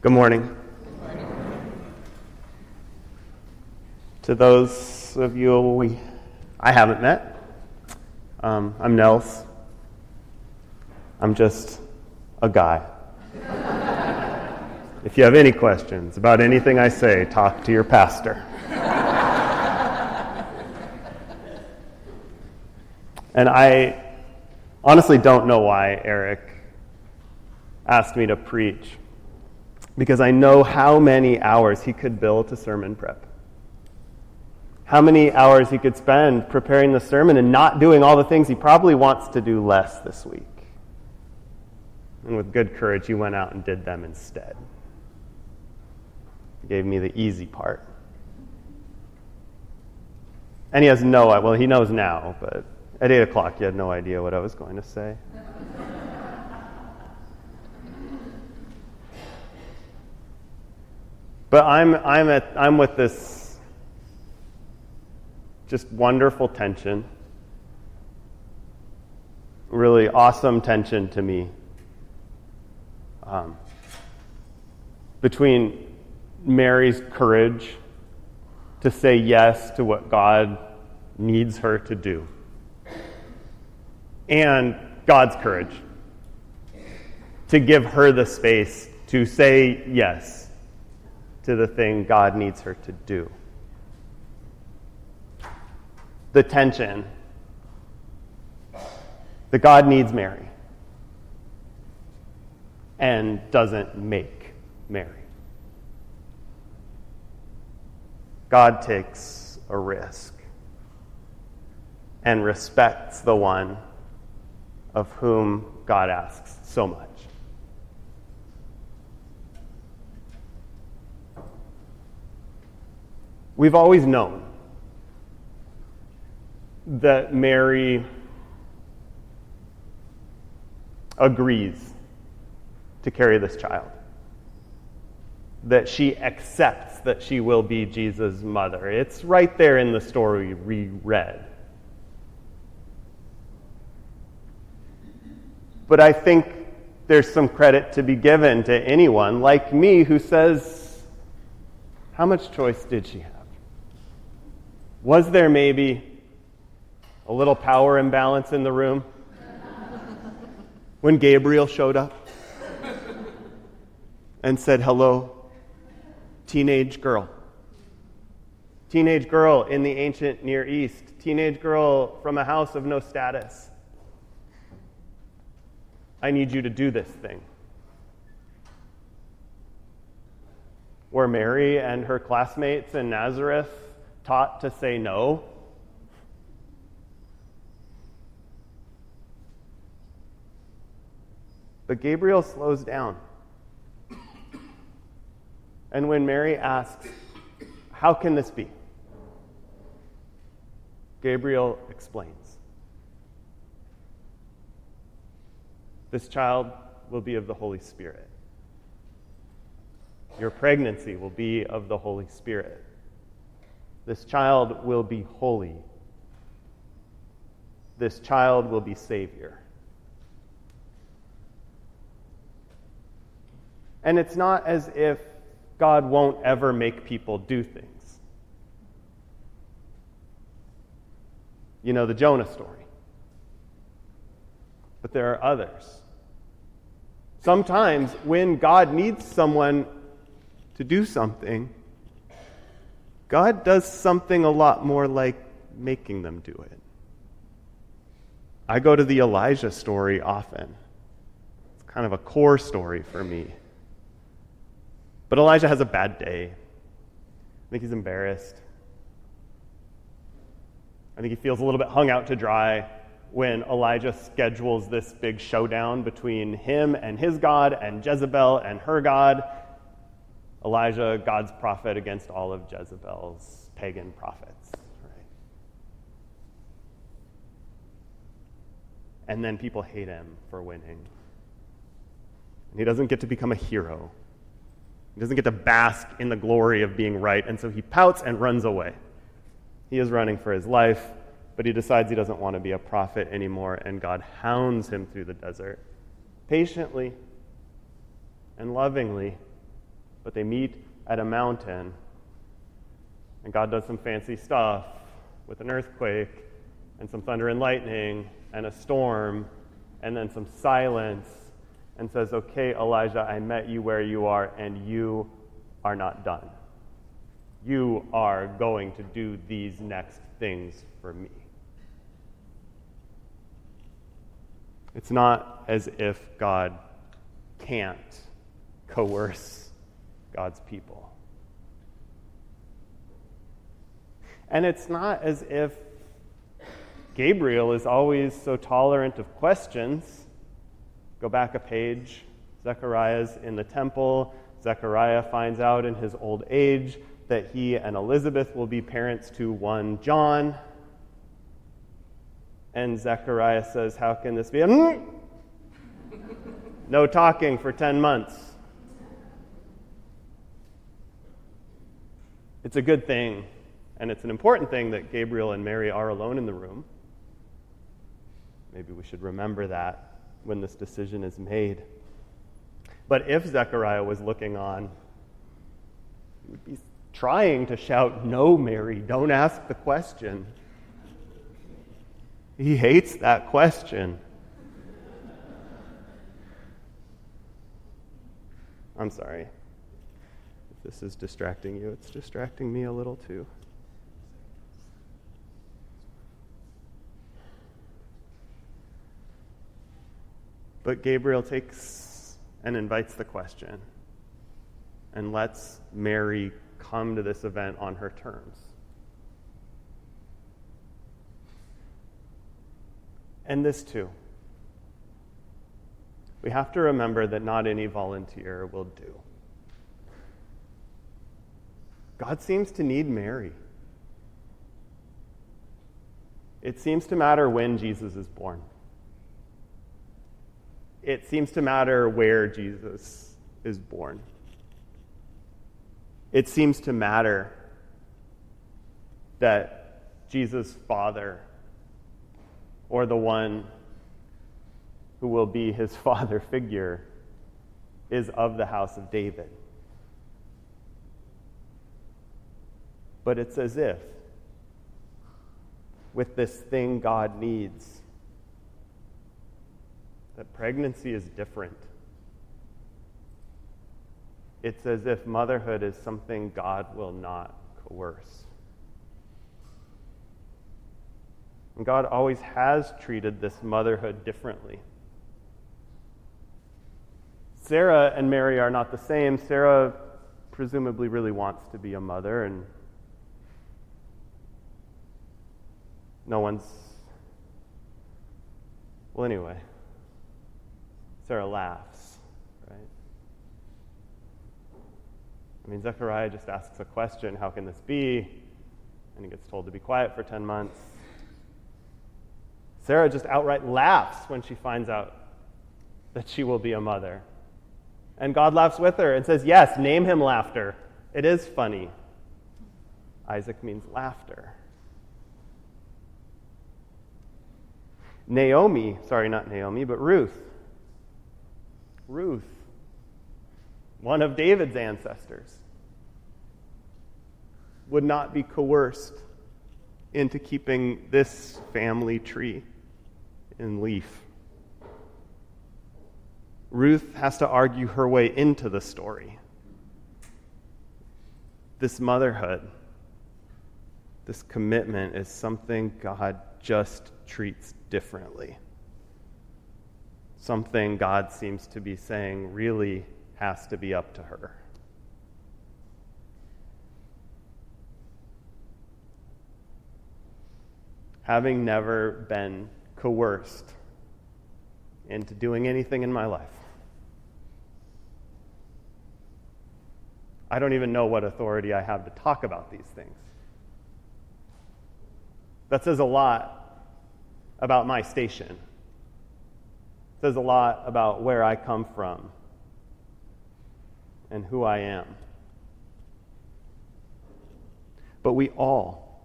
Good morning. To those of you I haven't met, I'm Nels. I'm just a guy. If you have any questions about anything I say, talk to your pastor. And I honestly don't know why Eric asked me to preach, because I know how many hours he could bill to sermon prep. How many hours he could spend preparing the sermon and not doing all the things he probably wants to do less this week. And with good courage, he went out and did them instead. He gave me the easy part. And he knows now, but at 8 o'clock he had no idea what I was going to say. But I'm with this just wonderful tension, really awesome tension to me, between Mary's courage to say yes to what God needs her to do, and God's courage to give her the space to say yes to the thing God needs her to do. The tension that God needs Mary and doesn't make Mary. God takes a risk and respects the one of whom God asks so much. We've always known that Mary agrees to carry this child, that she accepts that she will be Jesus' mother. It's right there in the story we read. But I think there's some credit to be given to anyone like me who says, how much choice did she have? Was there maybe a little power imbalance in the room when Gabriel showed up and said, hello, teenage girl? Teenage girl in the ancient Near East. Teenage girl from a house of no status. I need you to do this thing. Were Mary and her classmates in Nazareth taught to say no? But Gabriel slows down. And when Mary asks, how can this be? Gabriel explains. This child will be of the Holy Spirit. Your pregnancy will be of the Holy Spirit. This child will be holy. This child will be Savior. And it's not as if God won't ever make people do things. You know the Jonah story. But there are others. Sometimes when God needs someone to do something, God does something a lot more like making them do it. I go to the Elijah story often. It's kind of a core story for me. But Elijah has a bad day. I think he's embarrassed. I think he feels a little bit hung out to dry when Elijah schedules this big showdown between him and his God and Jezebel and her God. Elijah, God's prophet, against all of Jezebel's pagan prophets. Right? And then people hate him for winning. And he doesn't get to become a hero. He doesn't get to bask in the glory of being right, and so he pouts and runs away. He is running for his life, but he decides he doesn't want to be a prophet anymore, and God hounds him through the desert, patiently and lovingly, But they meet at a mountain, and God does some fancy stuff with an earthquake and some thunder and lightning and a storm and then some silence and says, okay, Elijah, I met you where you are, and you are not done. You are going to do these next things for me. It's not as if God can't coerce God's people. And it's not as if Gabriel is always so tolerant of questions. Go back a page. Zechariah's in the temple. Zechariah finds out in his old age that he and Elizabeth will be parents to one John. And Zechariah says, how can this be? No talking for 10 months. It's a good thing, and it's an important thing that Gabriel and Mary are alone in the room. Maybe we should remember that when this decision is made. But if Zechariah was looking on, he would be trying to shout, no, Mary, don't ask the question. He hates that question. I'm sorry. If this is distracting you, it's distracting me a little too. But Gabriel takes and invites the question and lets Mary come to this event on her terms. And this too. We have to remember that not any volunteer will do. God seems to need Mary. It seems to matter when Jesus is born. It seems to matter where Jesus is born. It seems to matter that Jesus' father, or the one who will be his father figure, is of the house of David. But it's as if, with this thing God needs, that pregnancy is different. It's as if motherhood is something God will not coerce. And God always has treated this motherhood differently. Sarah and Mary are not the same. Sarah presumably really wants to be a mother, and no one's... Well, anyway, Sarah laughs, right? I mean, Zechariah just asks a question, how can this be? And he gets told to be quiet for 10 months. Sarah just outright laughs when she finds out that she will be a mother. And God laughs with her and says, yes, name him Laughter. It is funny. Isaac means laughter. Ruth, one of David's ancestors, would not be coerced into keeping this family tree in leaf. Ruth has to argue her way into the story. This motherhood, this commitment is something God just treats differently. Something God seems to be saying really has to be up to her. Having never been coerced into doing anything in my life, I don't even know what authority I have to talk about these things. That says a lot about my station. It says a lot about where I come from and who I am. But we all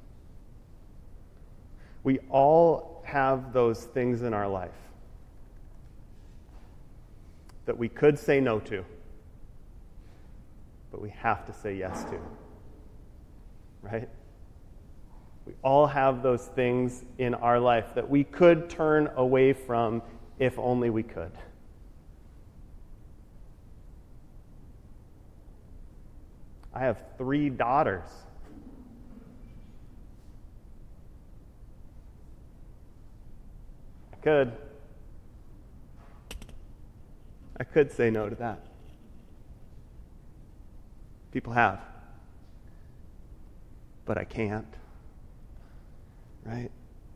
have those things in our life that we could say no to, but we have to say yes to. Right? We all have those things in our life that we could turn away from if only we could. I have 3 daughters. I could say no to that. People have. But I can't. Right?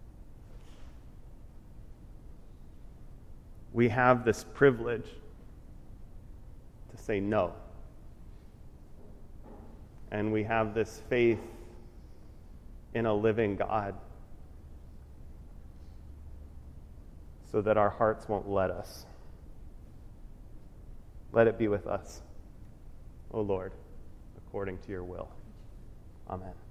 We have this privilege to say no. And we have this faith in a living God so that our hearts won't let us. Let it be with us, O Lord, according to your will. Amen.